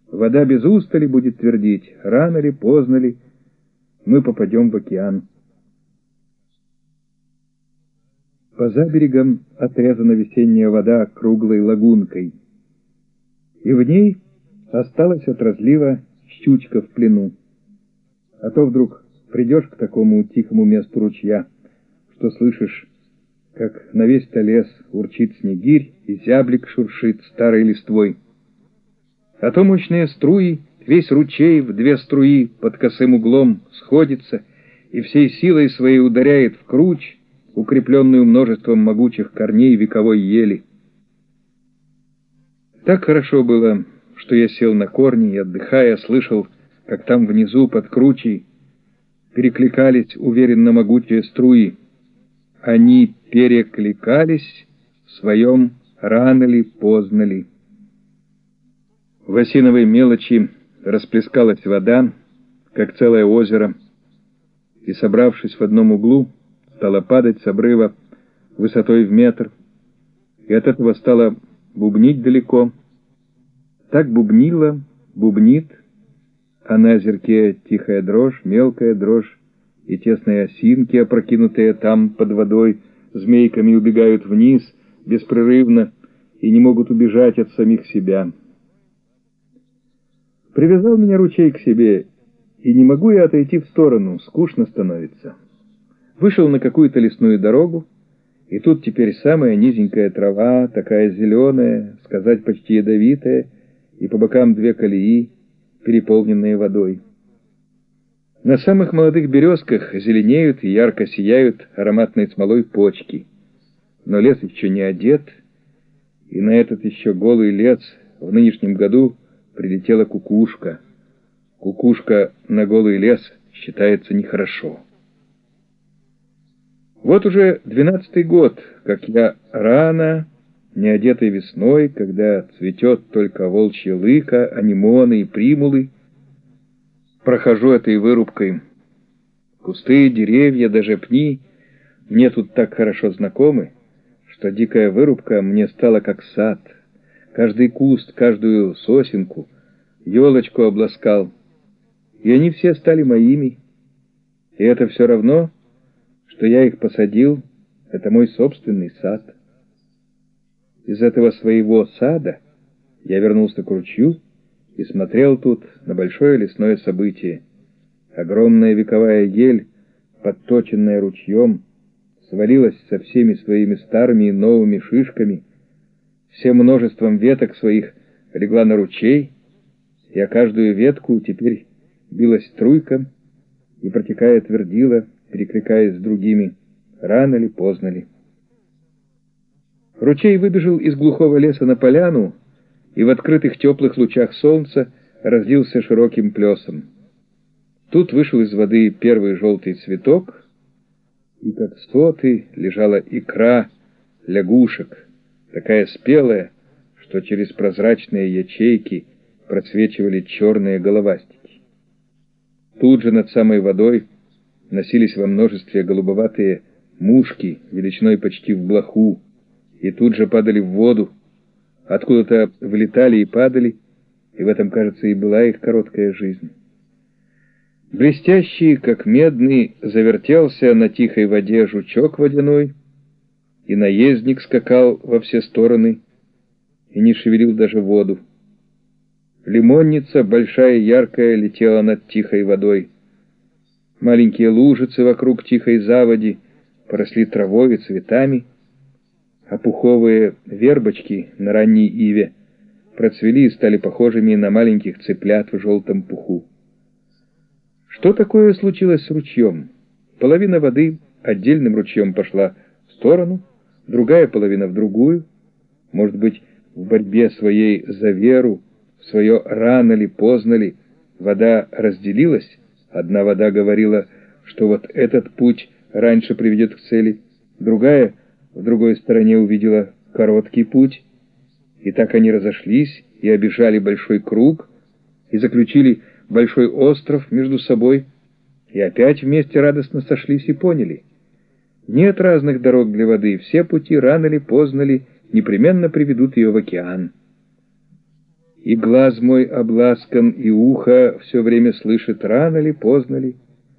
Вода без устали будет твердить, рано ли, поздно ли мы попадем в океан. За берегом отрезана весенняя вода круглой лагункой, и в ней осталась от разлива щучка в плену. А то вдруг придешь к такому тихому месту ручья, что слышишь, как на весь-то лес урчит снегирь и зяблик шуршит старой листвой. А то мощные струи, весь ручей в две струи под косым углом сходится и всей силой своей ударяет в круч, укрепленную множеством могучих корней вековой ели. Так хорошо было, что я сел на корни и, отдыхая, слышал, как там внизу под кручей перекликались уверенно могучие струи. Они перекликались в своем рано ли, поздно ли. В осиновой мелочи расплескалась вода, как целое озеро, и, собравшись в одном углу, стала падать с обрыва высотой в метр, и от этого стала бубнить далеко. Так бубнила, бубнит, а на озерке тихая дрожь, мелкая дрожь, и тесные осинки, опрокинутые там под водой, змейками убегают вниз беспрерывно и не могут убежать от самих себя. Привязал меня ручей к себе, и не могу я отойти в сторону, скучно становится. Вышел на какую-то лесную дорогу, и тут теперь самая низенькая трава, такая зеленая, сказать почти ядовитая, и по бокам две колеи, переполненные водой. На самых молодых березках зеленеют и ярко сияют ароматной смолой почки. Но лес еще не одет, и на этот еще голый лес в нынешнем году прилетела кукушка. Кукушка на голый лес считается нехорошо. Вот уже 12-й год, как я рано, не одетой весной, когда цветет только волчья лыка, анимоны и примулы, прохожу этой вырубкой. Кусты, деревья, даже пни мне тут так хорошо знакомы, что дикая вырубка мне стала как сад. Каждый куст, каждую сосенку, елочку обласкал, и они все стали моими. И это все равно, что я их посадил, это мой собственный сад. Из этого своего сада я вернулся к ручью и смотрел тут на большое лесное событие. Огромная вековая ель, подточенная ручьем, свалилась со всеми своими старыми и новыми шишками, всем множеством веток своих легла на ручей, и о каждую ветку теперь билась струйка и, протекая, твердила, перекликаясь с другими, рано ли, поздно ли. Ручей выбежал из глухого леса на поляну и в открытых теплых лучах солнца разлился широким плесом. Тут вышел из воды первый желтый цветок, и как соты лежала икра лягушек, такая спелая, что через прозрачные ячейки просвечивали черные головастики. Тут же над самой водой носились во множестве голубоватые мушки, величиной почти в блоху, и тут же падали в воду, откуда-то вылетали и падали, и в этом, кажется, и была их короткая жизнь. Блестящий, как медный, завертелся на тихой воде жучок водяной, и наездник скакал во все стороны и не шевелил даже воду. Лимонница, большая и яркая, летела над тихой водой. Маленькие лужицы вокруг тихой заводи поросли травой и цветами, а пуховые вербочки на ранней иве процвели и стали похожими на маленьких цыплят в желтом пуху. Что такое случилось с ручьем? Половина воды отдельным ручьем пошла в сторону, другая половина в другую. Может быть, в борьбе своей за веру, в свое рано ли, поздно ли, вода разделилась. Одна вода говорила, что вот этот путь раньше приведет к цели, другая в другой стороне увидела короткий путь, и так они разошлись и обежали большой круг, и заключили большой остров между собой, и опять вместе радостно сошлись и поняли: нет разных дорог для воды, все пути рано ли, поздно ли непременно приведут ее в океан. И глаз мой обласкан, и ухо все время слышит, рано ли, поздно ли.